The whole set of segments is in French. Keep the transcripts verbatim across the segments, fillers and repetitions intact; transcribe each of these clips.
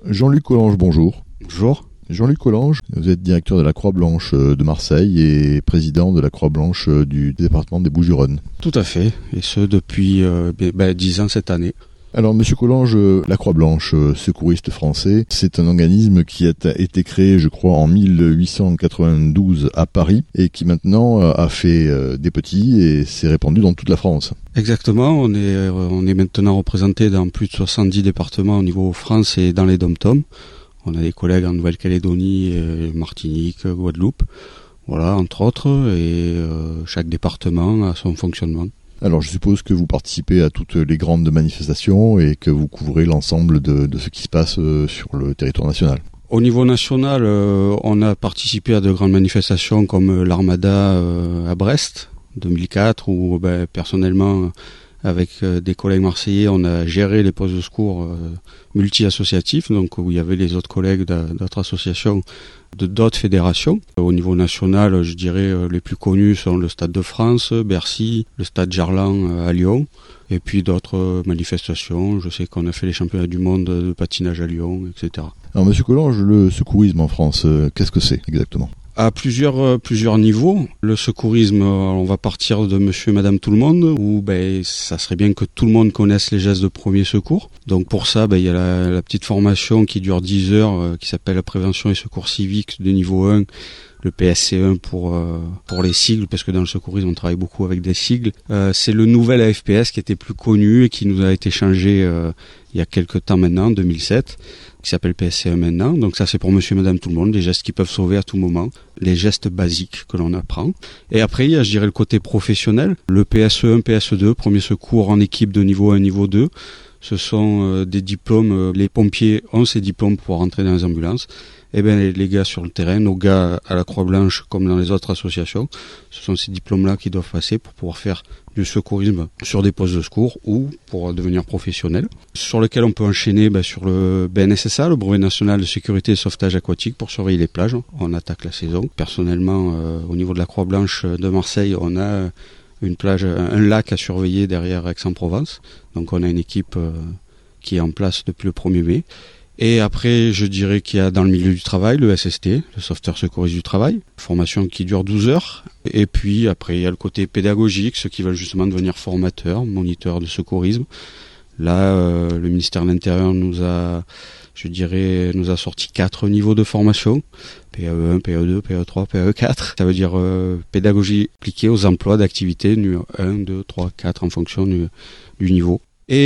Jean-Luc Collange, bonjour. Bonjour. Jean-Luc Collange, vous êtes directeur de la Croix-Blanche de Marseille et président de la Croix-Blanche du département des Bouches-du-Rhône. Tout à fait, et ce depuis euh, ben, dix ans cette année. Alors, Monsieur Collange, la Croix-Blanche, secouriste français, c'est un organisme qui a été créé, je crois, en mille huit cent quatre-vingt-douze à Paris et qui maintenant a fait des petits et s'est répandu dans toute la France. Exactement, on est, on est maintenant représenté dans plus de soixante-dix départements au niveau France et dans les dom-toms. On a des collègues en Nouvelle-Calédonie, Martinique, Guadeloupe, voilà, entre autres, et euh, chaque département a son fonctionnement. Alors je suppose que vous participez à toutes les grandes manifestations et que vous couvrez l'ensemble de, de ce qui se passe sur le territoire national. Au niveau national, euh, on a participé à de grandes manifestations comme l'Armada euh, à Brest, deux mille quatre, où ben, personnellement, avec euh, des collègues marseillais, on a géré les postes de secours euh, multi-associatifs, donc où il y avait les autres collègues d'autres associations, de d'autres fédérations. Au niveau national, je dirais les plus connus sont le Stade de France, Bercy, le Stade Gerland à Lyon, et puis d'autres manifestations. Je sais qu'on a fait les championnats du monde de patinage à Lyon, et cetera. Alors Monsieur Collange, le secourisme en France, qu'est-ce que c'est exactement ? À plusieurs plusieurs niveaux. Le secourisme, on va partir de monsieur et madame tout le monde, où ben ça serait bien que tout le monde connaisse les gestes de premier secours. Donc pour ça, ben il y a la, la petite formation qui dure dix heures, euh, qui s'appelle la prévention et secours civiques de niveau un, le P S C un pour euh, pour les sigles, parce que dans le secourisme on travaille beaucoup avec des sigles. Euh, c'est le nouvel A F P S qui était plus connu et qui nous a été changé euh, il y a quelques temps maintenant, deux mille sept, qui s'appelle P S C un maintenant. Donc ça c'est pour monsieur et madame tout le monde, les gestes qui peuvent sauver à tout moment, les gestes basiques que l'on apprend. Et après il y a, je dirais, le côté professionnel, le P S un, P S deux, premier secours en équipe de niveau un, niveau deux. Ce sont euh, des diplômes, euh, les pompiers ont ces diplômes pour rentrer dans les ambulances. Et bien les, les gars sur le terrain, nos gars à la Croix-Blanche comme dans les autres associations, ce sont ces diplômes-là qui doivent passer pour pouvoir faire du secourisme sur des postes de secours ou pour devenir professionnel. Sur lequel on peut enchaîner ben, sur le B N S S A, le brevet national de sécurité et sauvetage aquatique, pour surveiller les plages. On attaque la saison. Personnellement, euh, au niveau de la Croix-Blanche de Marseille, on a une plage, un lac à surveiller derrière Aix-en-Provence. Donc on a une équipe euh, qui est en place depuis le premier mai. Et après, je dirais qu'il y a dans le milieu du travail le S S T, le sauveteur secouriste du travail, formation qui dure douze heures. Et puis après, il y a le côté pédagogique, ceux qui veulent justement devenir formateurs, moniteurs de secourisme. Là, euh, le ministère de l'Intérieur nous a, je dirais, nous a sorti quatre niveaux de formation. P A E un, P A E deux, P A E trois, P A E quatre. Ça veut dire euh, pédagogie appliquée aux emplois d'activité numéro un, deux, trois, quatre en fonction du, du niveau.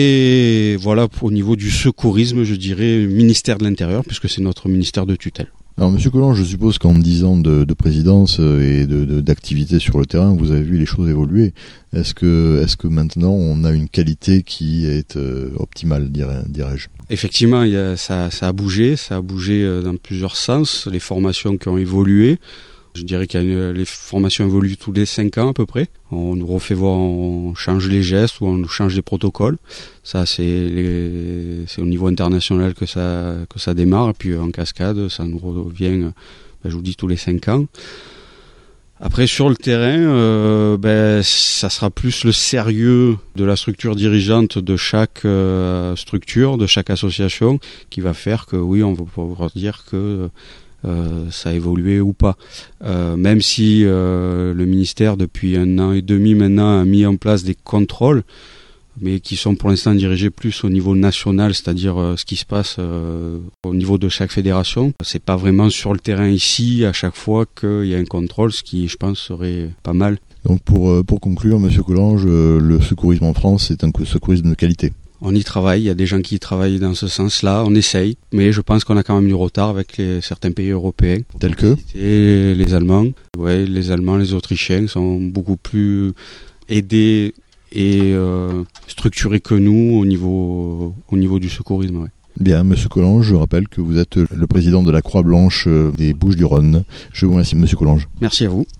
Et voilà, au niveau du secourisme, je dirais ministère de l'Intérieur, puisque c'est notre ministère de tutelle. Alors Monsieur Collange, je suppose qu'en dix ans de, de présidence et de, de, d'activité sur le terrain, vous avez vu les choses évoluer. Est-ce que, est-ce que maintenant on a une qualité qui est euh, optimale, dirais, dirais-je ? Effectivement, il y a, ça, ça a bougé, ça a bougé dans plusieurs sens. Les formations qui ont évolué. Je dirais que les formations évoluent tous les cinq ans à peu près. On nous refait voir, on change les gestes ou on change les protocoles. Ça, c'est, les, c'est au niveau international que ça, que ça démarre. Et puis en cascade, ça nous revient, ben, je vous dis, tous les cinq ans. Après, sur le terrain, euh, ben, ça sera plus le sérieux de la structure dirigeante de chaque euh, structure, de chaque association, qui va faire que, oui, on va pouvoir dire que Euh, ça a évolué ou pas. Euh, même si euh, le ministère, depuis un an et demi maintenant, a mis en place des contrôles, mais qui sont pour l'instant dirigés plus au niveau national, c'est-à-dire euh, ce qui se passe euh, au niveau de chaque fédération. C'est pas vraiment sur le terrain ici, à chaque fois qu'il y a un contrôle, ce qui, je pense, serait pas mal. Donc pour, pour conclure, Monsieur Collange, le secourisme en France est un secourisme de qualité. On y travaille, il y a des gens qui y travaillent dans ce sens-là, on essaye, mais je pense qu'on a quand même du retard avec les, certains pays européens. Tels que Et les Allemands, ouais, les Allemands, les Autrichiens sont beaucoup plus aidés et euh, structurés que nous au niveau, au niveau du secourisme. Ouais. Bien, Monsieur Collange, je rappelle que vous êtes le président de la Croix-Blanche des Bouches-du-Rhône. Je vous remercie, Monsieur Collange. Merci à vous.